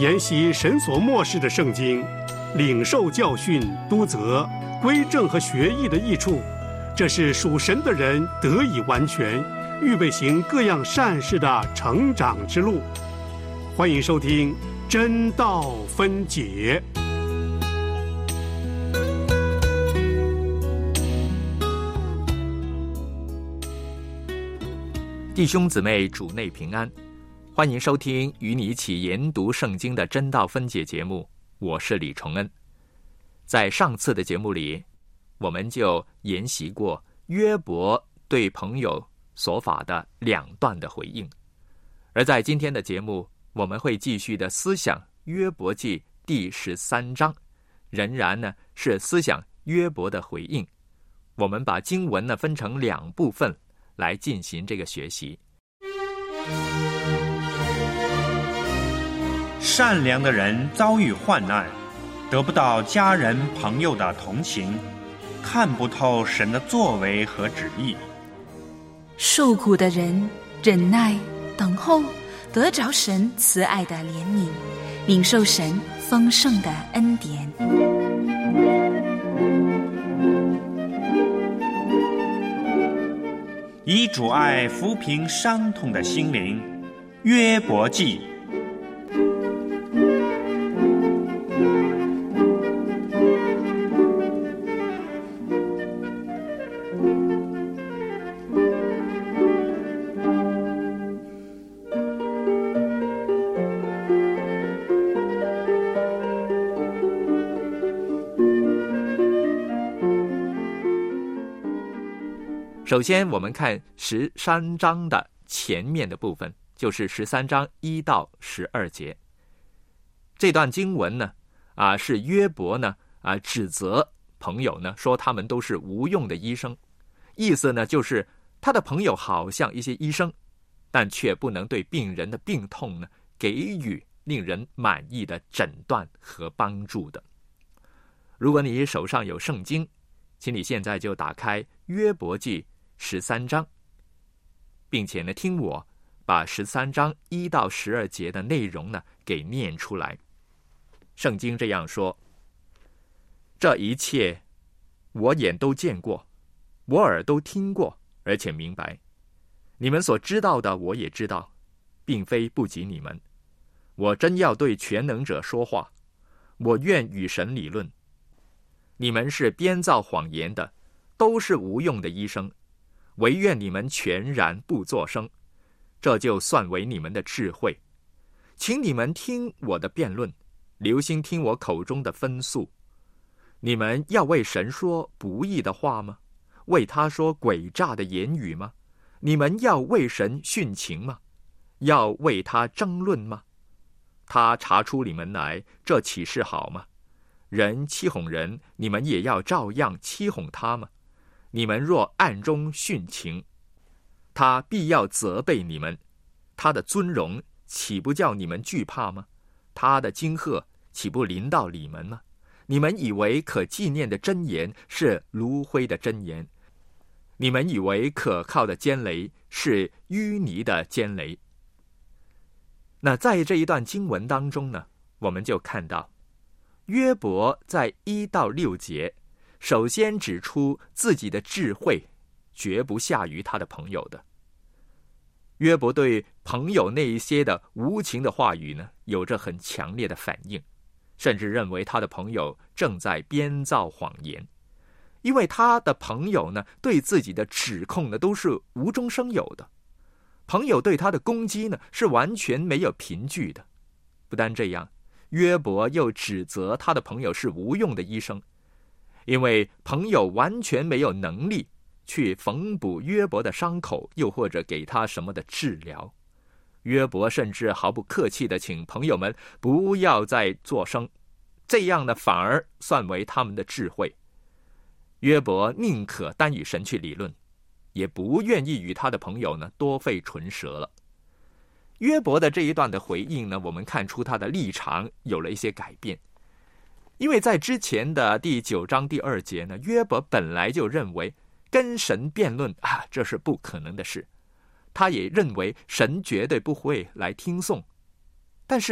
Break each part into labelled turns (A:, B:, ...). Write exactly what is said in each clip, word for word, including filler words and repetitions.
A: 研习神所默示的圣经，领受教训、督责、归正和学艺的益处，这是属神的人得以完全，预备行各样善事的成长之路。欢迎收听真道分解。
B: 弟兄姊妹，主内平安，欢迎收听与你一起研读圣经的真道分解节目，我是李崇恩。在上次的节目里，我们就研习过约伯对朋友所发的两段的回应，而在今天的节目，我们会继续的思想约伯记第十三章，仍然呢是思想约伯的回应。我们把经文呢分成两部分来进行这个学习。
C: 善良的人遭遇患难，得不到家人朋友的同情，看不透神的作为和旨意。
D: 受苦的人忍耐等候，得着神慈爱的怜悯，领受神丰盛的恩典。
C: 以主爱抚平伤痛的心灵，约伯记。
B: 首先我们看十三章的前面的部分，就是十三章一到十二节。这段经文呢，啊是约伯呢啊指责朋友呢，说他们都是无用的医生，意思呢就是他的朋友好像一些医生，但却不能对病人的病痛呢给予令人满意的诊断和帮助的。如果你手上有圣经，请你现在就打开约伯记十三章，并且呢，听我把十三章一到十二节的内容呢给念出来。圣经这样说：这一切我眼都见过，我耳都听过，而且明白。你们所知道的我也知道，并非不及你们。我真要对全能者说话，我愿与神理论。你们是编造谎言的，都是无用的医生，唯愿你们全然不作声，这就算为你们的智慧。请你们听我的辩论，留心听我口中的分诉。你们要为神说不义的话吗？为他说诡诈的言语吗？你们要为神殉情吗？要为他争论吗？他查出你们来，这岂是好吗？人欺哄人，你们也要照样欺哄他吗？你们若暗中殉情，他必要责备你们。他的尊荣岂不叫你们惧怕吗？他的惊吓岂不临到你们吗？你们以为可纪念的真言是炉灰的真言，你们以为可靠的坚雷是淤泥的坚雷。那在这一段经文当中呢，我们就看到约伯在一到六节首先指出自己的智慧绝不下于他的朋友的。约伯对朋友那一些的无情的话语呢，有着很强烈的反应，甚至认为他的朋友正在编造谎言，因为他的朋友呢对自己的指控呢都是无中生有的，朋友对他的攻击呢是完全没有凭据的。不单这样，约伯又指责他的朋友是无用的医生，因为朋友完全没有能力去缝补约伯的伤口，又或者给他什么的治疗。约伯甚至毫不客气地请朋友们不要再作声，这样呢反而算为他们的智慧。约伯宁可单与神去理论，也不愿意与他的朋友呢多费唇舌了。约伯的这一段的回应呢，我们看出他的立场有了一些改变。因为在之前的第九章第二节呢，约伯本来就认为跟神辩论啊，这是不可能的事。他也认为神绝对不会来听讼。但是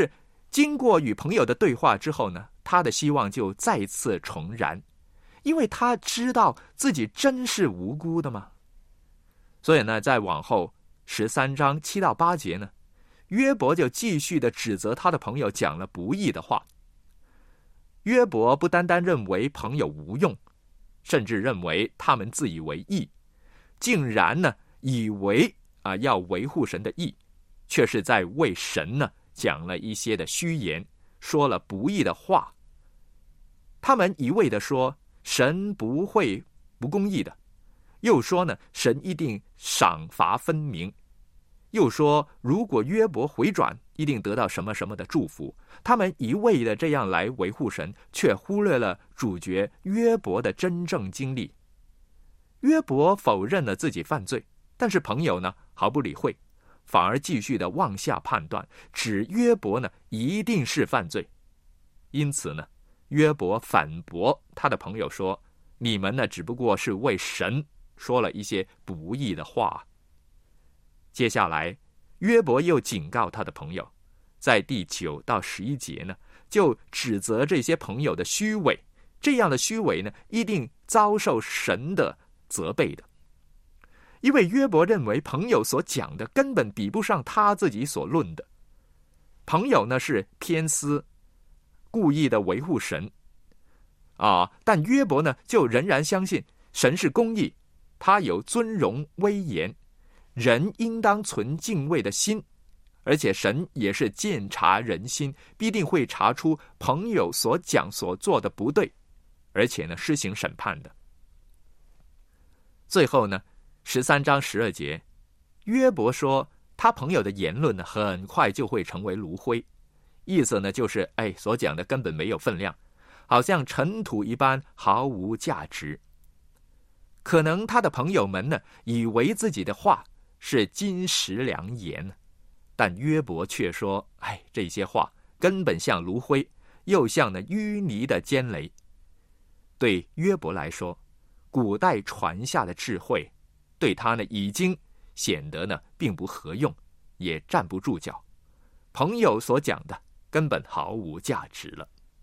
B: 经过与朋友的对话之后呢，他的希望就再次重燃，因为他知道自己真是无辜的嘛。所以呢，在往后十三章七到八节呢，约伯就继续的指责他的朋友讲了不义的话。约伯不单单认为朋友无用，甚至认为他们自以为义，竟然呢以为啊要维护神的义，却是在为神呢讲了一些的虚言，说了不义的话。他们一味的说神不会不公义的，又说呢神一定赏罚分明，又说如果约伯回转一定得到什么什么的祝福。他们一味的这样来维护神，却忽略了主角约伯的真正经历。约伯否认了自己犯罪，但是朋友呢毫不理会，反而继续的妄下判断，指约伯呢一定是犯罪。因此呢，约伯反驳他的朋友说，你们呢只不过是为神说了一些不义的话。接下来约伯又警告他的朋友，在第九到十一节呢，就指责这些朋友的虚伪，这样的虚伪呢，一定遭受神的责备的。因为约伯认为朋友所讲的根本比不上他自己所论的。朋友呢是偏私，故意的维护神啊，但约伯呢就仍然相信神是公义，他有尊荣威严，人应当存敬畏的心，而且神也是鉴察人心，必定会查出朋友所讲所做的不对，而且呢施行审判的。最后呢，十三章十二节，约伯说他朋友的言论呢很快就会成为炉灰，意思呢就是哎所讲的根本没有分量，好像尘土一般毫无价值。可能他的朋友们呢以为自己的话是金石良言，但约伯却说，哎，这些话根本像炉灰，又像那淤泥的尖雷。对约伯来说，古代传下的智慧对他呢已经显得呢并不合用，也站不住脚，朋友所讲的根本毫无价值了。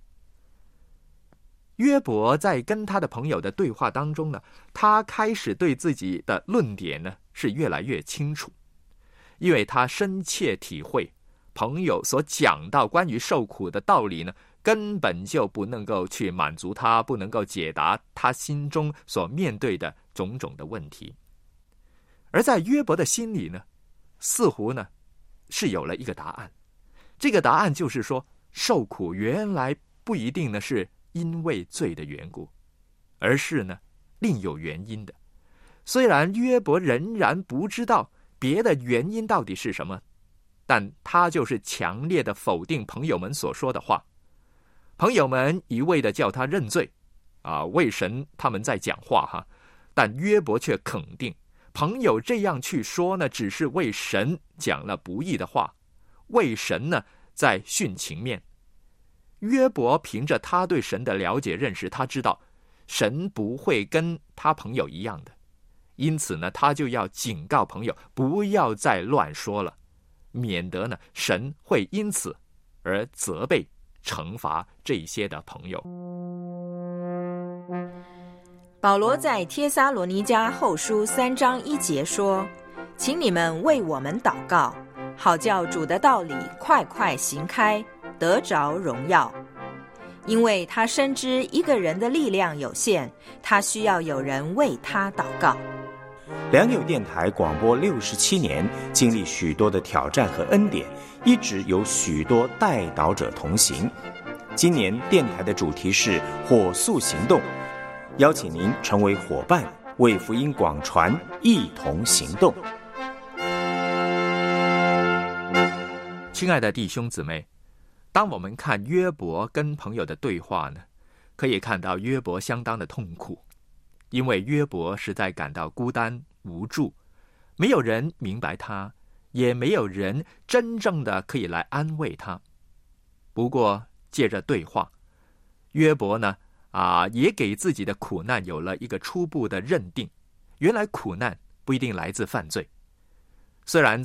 B: 约伯在跟他的朋友的对话当中呢，他开始对自己的论点呢是越来越清楚，因为他深切体会朋友所讲到关于受苦的道理呢，根本就不能够去满足他，不能够解答他心中所面对的种种的问题。而在约伯的心里呢，似乎呢是有了一个答案，这个答案就是说，受苦原来不一定呢是因为罪的缘故，而是呢另有原因的。虽然约伯仍然不知道别的原因到底是什么，但他就是强烈的否定朋友们所说的话。朋友们一味的叫他认罪啊，为神他们在讲话哈，但约伯却肯定朋友这样去说呢，只是为神讲了不义的话，为神呢在徇情面。约伯凭着他对神的了解认识，他知道神不会跟他朋友一样的，因此呢，他就要警告朋友不要再乱说了，免得呢神会因此而责备惩罚这些的朋友。
E: 保罗在帖撒罗尼迦后书三章一节说，请你们为我们祷告，好叫主的道理快快行开，得着荣耀。因为他深知一个人的力量有限，他需要有人为他祷告。
F: 良友电台广播六十七年，经历许多的挑战和恩典，一直有许多代祷者同行。今年电台的主题是火速行动，邀请您成为伙伴，为福音广传一同行动。
B: 亲爱的弟兄姊妹，当我们看约伯跟朋友的对话呢，可以看到约伯相当的痛苦，因为约伯实在感到孤单无助，没有人明白他，也没有人真正的可以来安慰他。不过借着对话，约伯呢啊，也给自己的苦难有了一个初步的认定，原来苦难不一定来自犯罪。虽然在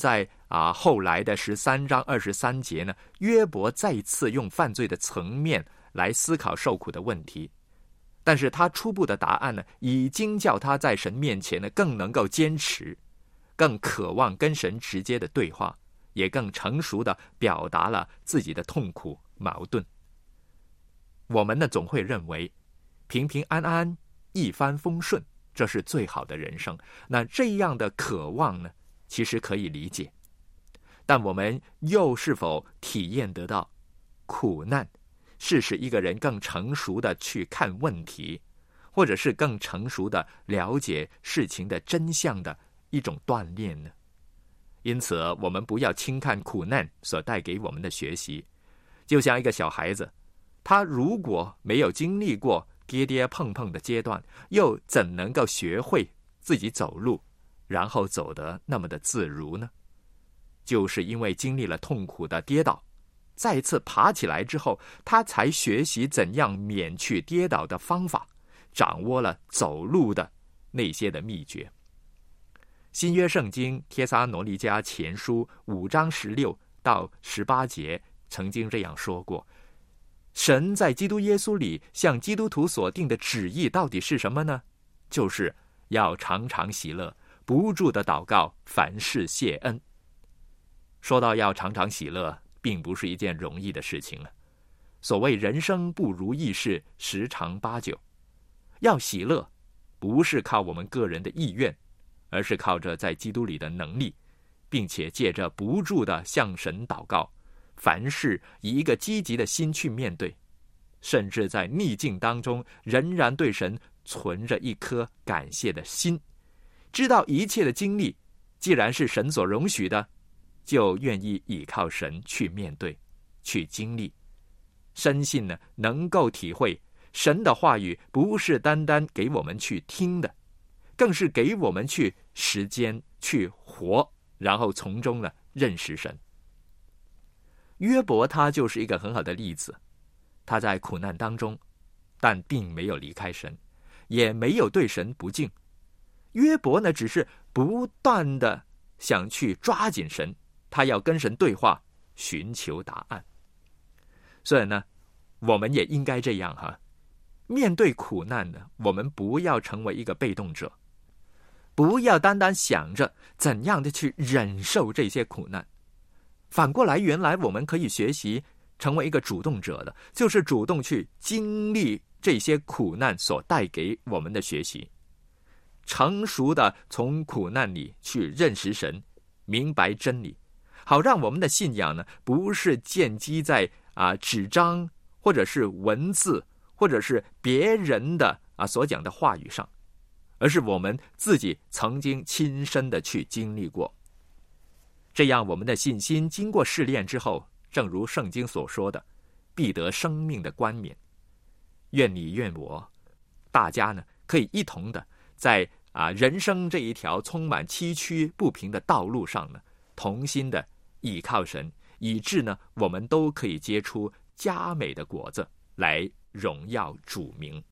B: 啊，后来的十三章二十三节呢，约伯再次用犯罪的层面来思考受苦的问题，但是他初步的答案呢，已经叫他在神面前呢更能够坚持，更渴望跟神直接的对话，也更成熟的表达了自己的痛苦矛盾。我们呢总会认为平平安安一帆风顺，这是最好的人生。那这样的渴望呢，其实可以理解，但我们又是否体验得到苦难是使一个人更成熟的去看问题，或者是更成熟的了解事情的真相的一种锻炼呢？因此我们不要轻看苦难所带给我们的学习。就像一个小孩子，他如果没有经历过跌跌碰碰的阶段，又怎能够学会自己走路，然后走得那么的自如呢？就是因为经历了痛苦的跌倒，再次爬起来之后，他才学习怎样免去跌倒的方法，掌握了走路的那些的秘诀。新约圣经帖撒罗尼迦前书五章十六到十八节曾经这样说过，神在基督耶稣里向基督徒所定的旨意到底是什么呢？就是要常常喜乐，不住的祷告，凡事谢恩。说到要常常喜乐，并不是一件容易的事情啊。所谓人生不如意事十常八九，要喜乐不是靠我们个人的意愿，而是靠着在基督里的能力，并且借着不住的向神祷告，凡事以一个积极的心去面对，甚至在逆境当中仍然对神存着一颗感谢的心，知道一切的经历既然是神所容许的，就愿意倚靠神去面对，去经历。深信呢，能够体会神的话语不是单单给我们去听的，更是给我们去实践去活，然后从中呢认识神。约伯他就是一个很好的例子，他在苦难当中，但并没有离开神，也没有对神不敬。约伯呢，只是不断的想去抓紧神，他要跟神对话，寻求答案。所以呢，我们也应该这样哈，面对苦难呢，我们不要成为一个被动者，不要单单想着怎样的去忍受这些苦难。反过来，原来我们可以学习成为一个主动者的，就是主动去经历这些苦难所带给我们的学习，成熟的从苦难里去认识神，明白真理，好让我们的信仰呢，不是建基在啊纸张或者是文字或者是别人的啊所讲的话语上，而是我们自己曾经亲身的去经历过。这样我们的信心经过试炼之后，正如圣经所说的，必得生命的冠冕。愿你愿我，大家呢可以一同的在啊人生这一条充满崎岖不平的道路上呢，同心的倚靠神，以致呢我们都可以结出佳美的果子，来荣耀主名。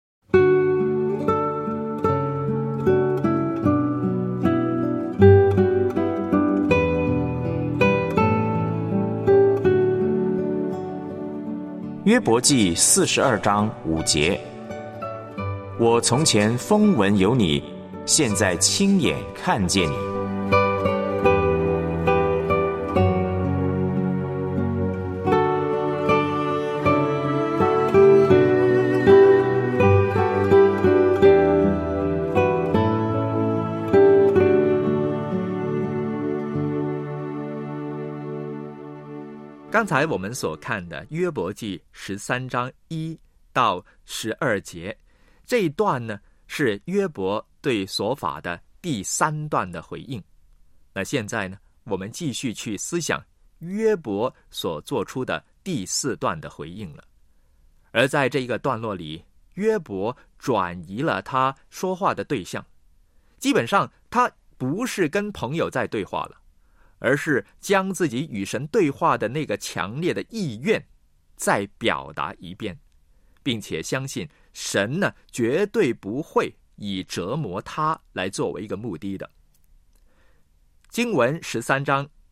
F: 约伯记四十二章五节：我从前风闻有你，现在亲眼看见你。
B: 刚才我们所看的约伯记十三章一到十二节，这一段呢是约伯对所法的第三段的回应。那现在呢，我们继续去思想约伯所做出的第四段的回应了。而在这一个段落里，约伯转移了他说话的对象，基本上他不是跟朋友在对话了，而是将自己与神对话的那个强烈的意愿再表达一遍，并且相信神呢绝对不会以折磨他来作为一个目的的。经文十三章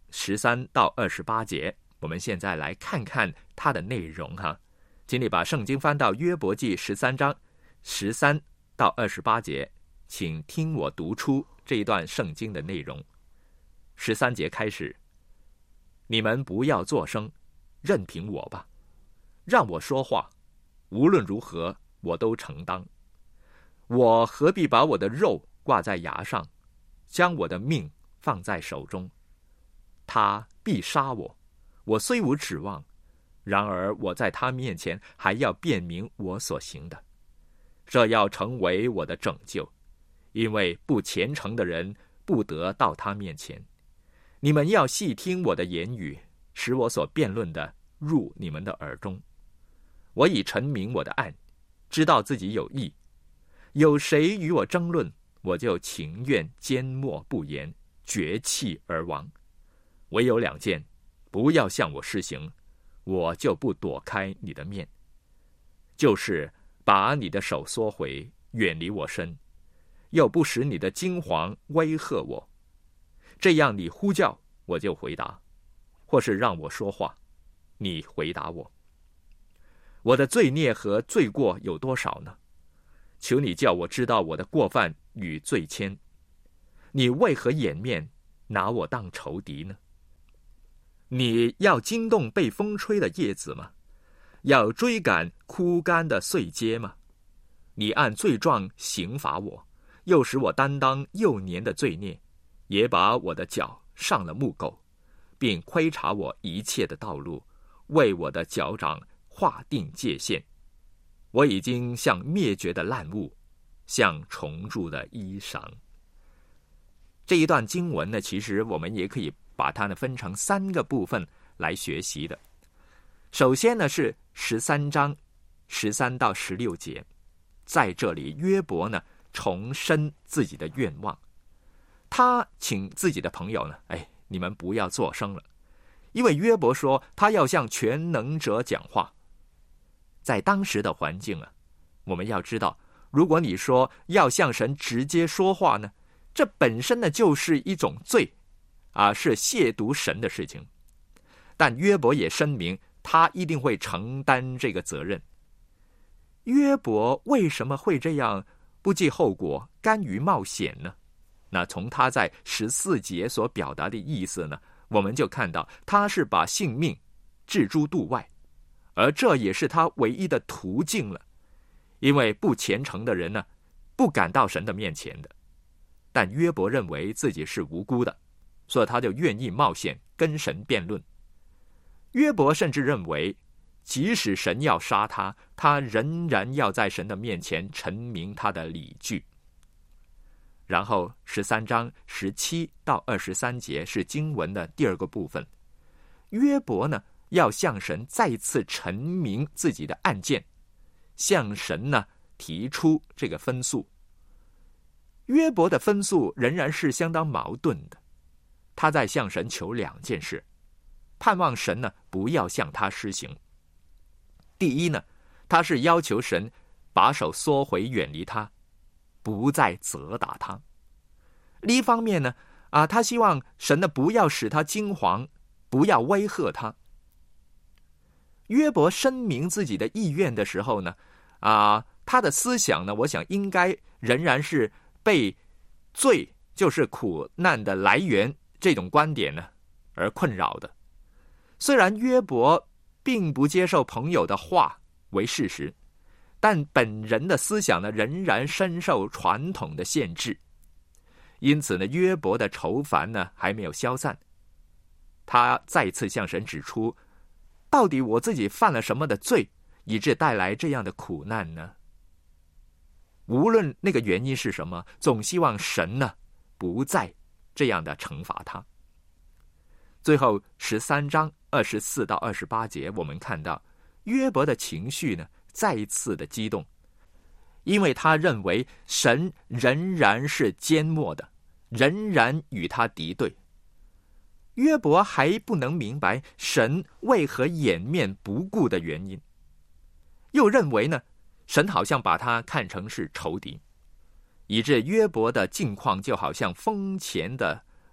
B: 十三到二十八节，我们现在来看看它的内容哈。请你把圣经翻到约伯记十三章十三到二十八节，请听我读出这一段圣经的内容。十三节开始，你们不要作声，任凭我吧，让我说话，无论如何我都承当。我何必把我的肉挂在牙上，将我的命放在手中？他必杀我，我虽无指望，然而我在他面前还要辨明我所行的，这要成为我的拯救，因为不虔诚的人不得到他面前。你们要细听我的言语，使我所辩论的入你们的耳中。我已陈明我的案，知道自己有义。有谁与我争论，我就情愿缄默不言，绝气而亡。唯有两件，不要向我施行，我就不躲开你的面，就是把你的手缩回，远离我身，又不使你的金黄威吓我。这样你呼叫，我就回答；或是让我说话，你回答我。我的罪孽和罪过有多少呢？求你叫我知道我的过犯与罪愆。你为何掩面拿我当仇敌呢？你要惊动被风吹的叶子吗？要追赶枯干的碎秸吗？你按罪状刑罚我，又使我担当幼年的罪孽，也把我的脚上了木狗，并窥察我一切的道路，为我的脚掌划定界限。我已经像灭绝的烂物，像虫蛀的衣裳。这一段经文呢，其实我们也可以把它呢分成三个部分来学习的。首先呢是十三章十三到十六节，在这里约伯呢重申自己的愿望，他请自己的朋友呢，哎，你们不要作声了，因为约伯说他要向全能者讲话。在当时的环境啊，我们要知道，如果你说要向神直接说话呢，这本身呢就是一种罪啊，是亵渎神的事情。但约伯也声明，他一定会承担这个责任。约伯为什么会这样不计后果，甘于冒险呢？那从他在十四节所表达的意思呢，我们就看到他是把性命置诸度外，而这也是他唯一的途径了。因为不虔诚的人呢，不敢到神的面前的。但约伯认为自己是无辜的，所以他就愿意冒险跟神辩论。约伯甚至认为，即使神要杀他，他仍然要在神的面前陈明他的理据。然后十三章十七到二十三节是经文的第二个部分，约伯呢要向神再次陈明自己的案件，向神呢提出这个分诉。约伯的分诉仍然是相当矛盾的，他在向神求两件事，盼望神呢不要向他施行。第一呢，他是要求神把手缩回，远离他，不再责打他。另一方面呢，啊，他希望神呢不要使他惊惶，不要威吓他。约伯声明自己的意愿的时候呢，啊，他的思想呢，我想应该仍然是被罪就是苦难的来源这种观点呢而困扰的。虽然约伯并不接受朋友的话为事实，但本人的思想呢仍然深受传统的限制。因此呢，约伯的愁烦呢还没有消散。他再次向神指出，到底我自己犯了什么的罪，以致带来这样的苦难呢？无论那个原因是什么，总希望神呢不再这样的惩罚他。最后十三章二十四到二十八节，我们看到约伯的情绪呢再一次的激动，因为他认为神仍然是缄默的，仍然与他敌对。约伯还不能明白神为何掩面不顾的原因，又认为呢神好像把他看成是仇敌，以致约伯的境况就好像风前的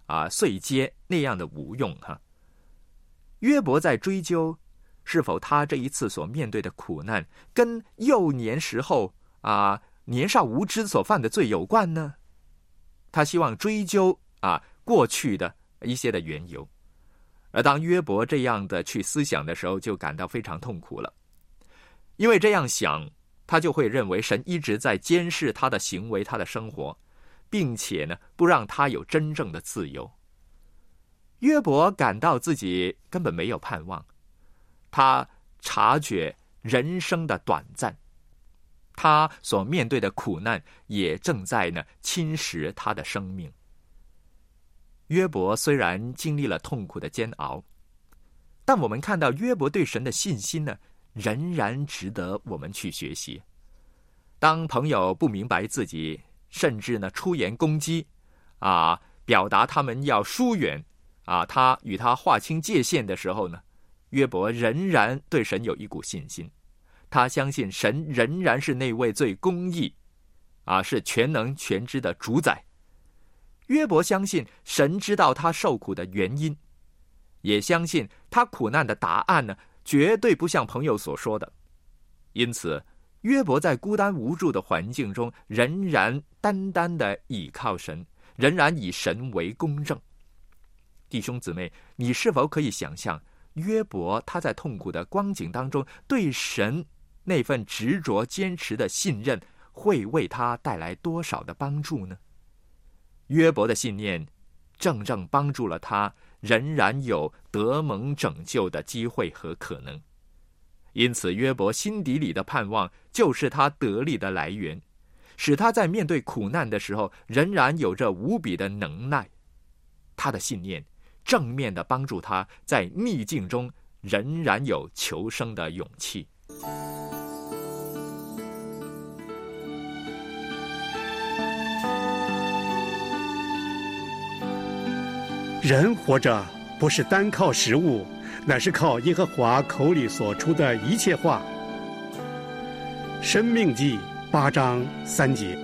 B: 啊碎秸那样的无用哈。约伯在追究是否他这一次所面对的苦难跟幼年时候啊年少无知所犯的罪有关呢？他希望追究啊过去的一些的缘由。而当约伯这样的去思想的时候，就感到非常痛苦了。因为这样想，他就会认为神一直在监视他的行为，他的生活，并且呢，不让他有真正的自由。约伯感到自己根本没有盼望，他察觉人生的短暂，他所面对的苦难也正在呢侵蚀他的生命。约伯虽然经历了痛苦的煎熬，但我们看到约伯对神的信心呢，仍然值得我们去学习。当朋友不明白自己，甚至呢出言攻击，啊，表达他们要疏远，啊，他与他划清界限的时候呢，约伯仍然对神有一股信心，他相信神仍然是那位最公义，啊，是全能全知的主宰。约伯相信神知道他受苦的原因，也相信他苦难的答案呢，绝对不像朋友所说的。因此，约伯在孤单无助的环境中，仍然单单的倚靠神，仍然以神为公正。弟兄姊妹，你是否可以想象约伯他在痛苦的光景当中，对神那份执着坚持的信任，会为他带来多少的帮助呢？约伯的信念正正帮助了他仍然有得蒙拯救的机会和可能。因此约伯心底里的盼望就是他得力的来源，使他在面对苦难的时候仍然有着无比的能耐。他的信念正面的帮助他在逆境中仍然有求生的勇气。
A: 人活着不是单靠食物，乃是靠耶和华口里所出的一切话。申命记八章三节。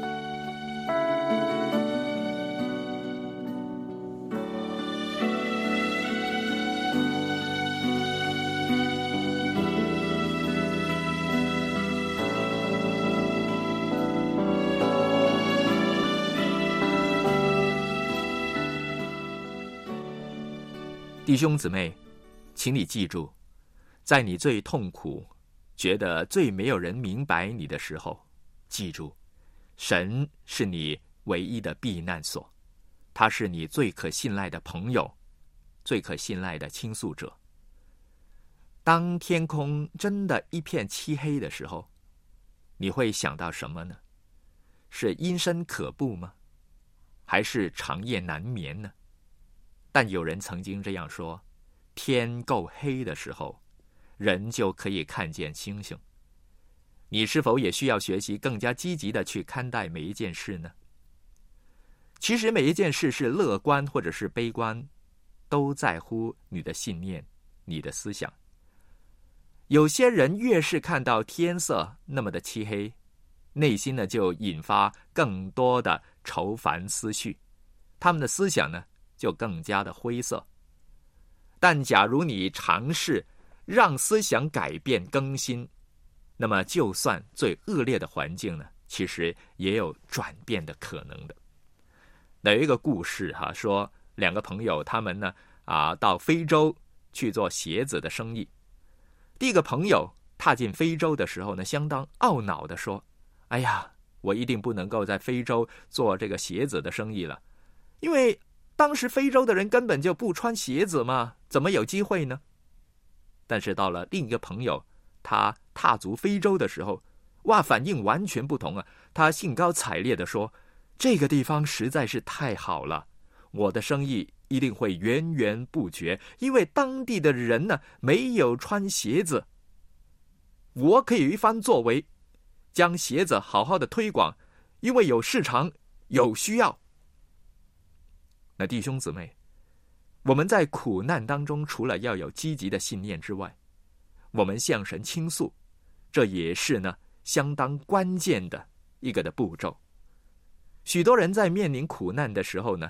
B: 弟兄姊妹，请你记住，在你最痛苦，觉得最没有人明白你的时候，记住，神是你唯一的避难所，他是你最可信赖的朋友，最可信赖的倾诉者。当天空真的一片漆黑的时候，你会想到什么呢？是阴森可怖吗？还是长夜难眠呢？但有人曾经这样说，天够黑的时候，人就可以看见星星。你是否也需要学习更加积极的去看待每一件事呢？其实每一件事是乐观或者是悲观，都在乎你的信念，你的思想。有些人越是看到天色那么的漆黑，内心呢就引发更多的愁烦思绪，他们的思想呢就更加的灰色。但假如你尝试让思想改变更新，那么就算最恶劣的环境呢，其实也有转变的可能的。有一个故事哈、啊，说两个朋友他们呢啊到非洲去做鞋子的生意。第一个朋友踏进非洲的时候呢，相当懊恼地说：哎呀，我一定不能够在非洲做这个鞋子的生意了，因为当时非洲的人根本就不穿鞋子嘛，怎么有机会呢？但是到了另一个朋友，他踏足非洲的时候，哇，反应完全不同啊！他兴高采烈地说：这个地方实在是太好了，我的生意一定会源源不绝，因为当地的人呢没有穿鞋子，我可以一番作为，将鞋子好好的推广，因为有市场，有需要。那弟兄姊妹，我们在苦难当中，除了要有积极的信念之外，我们向神倾诉，这也是呢相当关键的一个的步骤。许多人在面临苦难的时候呢，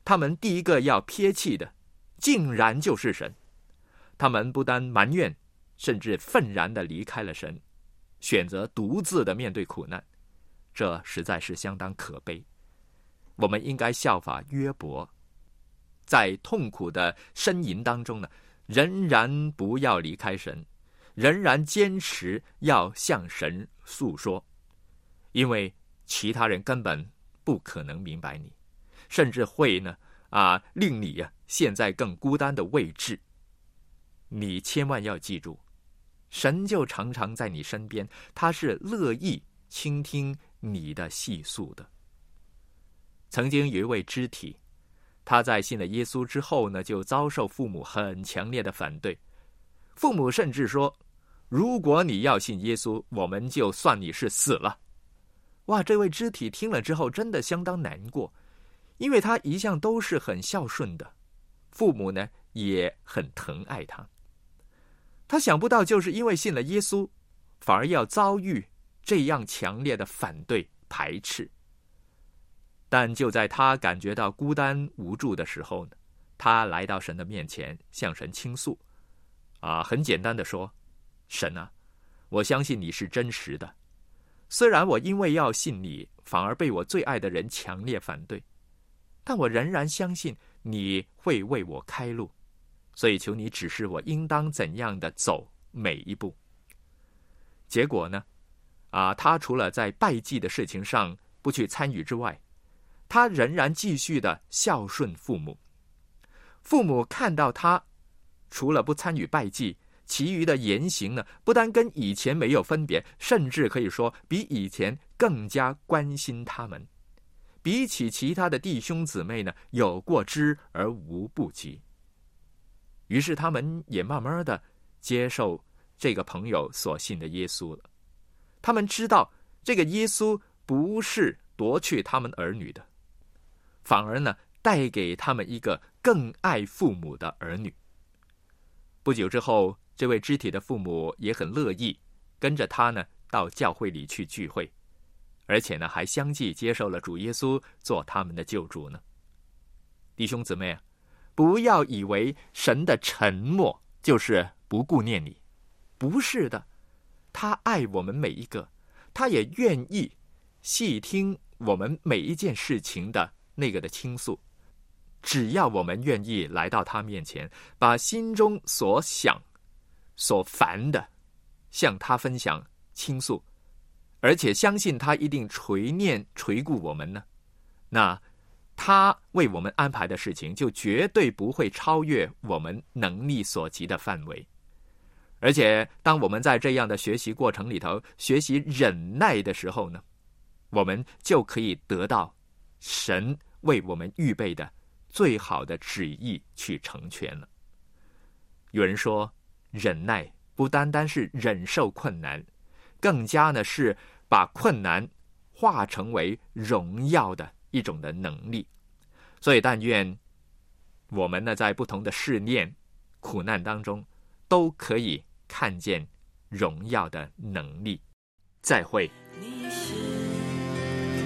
B: 他们第一个要撇弃的竟然就是神。他们不但埋怨，甚至愤然地离开了神，选择独自的面对苦难，这实在是相当可悲。我们应该效法约伯，在痛苦的呻吟当中呢，仍然不要离开神，仍然坚持要向神诉说，因为其他人根本不可能明白你，甚至会呢啊令你啊陷在更孤单的位置。你千万要记住，神就常常在你身边，他是乐意倾听你的细诉的。曾经有一位肢体，他在信了耶稣之后呢，就遭受父母很强烈的反对。父母甚至说，如果你要信耶稣，我们就算你是死了。哇，这位肢体听了之后真的相当难过，因为他一向都是很孝顺的，父母呢也很疼爱他。他想不到就是因为信了耶稣，反而要遭遇这样强烈的反对排斥。但就在他感觉到孤单无助的时候呢，他来到神的面前，向神倾诉啊，很简单的说，神啊，我相信你是真实的，虽然我因为要信你，反而被我最爱的人强烈反对，但我仍然相信你会为我开路，所以求你指示我应当怎样的走每一步。结果呢啊，他除了在拜祭的事情上不去参与之外，他仍然继续的孝顺父母。父母看到他除了不参与拜祭，其余的言行呢，不但跟以前没有分别，甚至可以说比以前更加关心他们，比起其他的弟兄姊妹呢，有过之而无不及。于是他们也慢慢的接受这个朋友所信的耶稣了。他们知道这个耶稣不是夺去他们儿女的，反而呢带给他们一个更爱父母的儿女。不久之后，这位肢体的父母也很乐意跟着他呢到教会里去聚会，而且呢还相继接受了主耶稣做他们的救主呢。弟兄姊妹啊，不要以为神的沉默就是不顾念你，不是的，他爱我们每一个，他也愿意细听我们每一件事情的那个的倾诉。只要我们愿意来到他面前，把心中所想所烦的向他分享倾诉，而且相信他一定垂念垂顾我们呢，那他为我们安排的事情就绝对不会超越我们能力所及的范围。而且当我们在这样的学习过程里头学习忍耐的时候呢，我们就可以得到神为我们预备的最好的旨意去成全了。有人说，忍耐不单单是忍受困难，更加呢是把困难化成为荣耀的一种的能力。所以但愿我们呢在不同的试炼苦难当中都可以看见荣耀的能力。再会。
G: 你是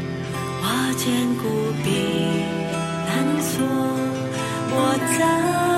G: 我坚固避难所，我在